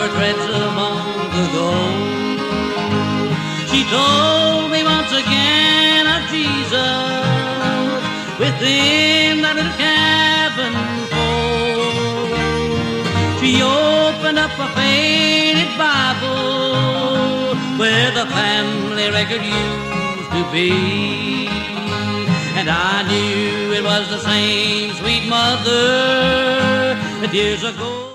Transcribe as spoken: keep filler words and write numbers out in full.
silver threads among the gold. She told me once again of Jesus within that little cabin fold. She opened up a faded Bible where the family record used to be, and I knew it was the same sweet mother that years ago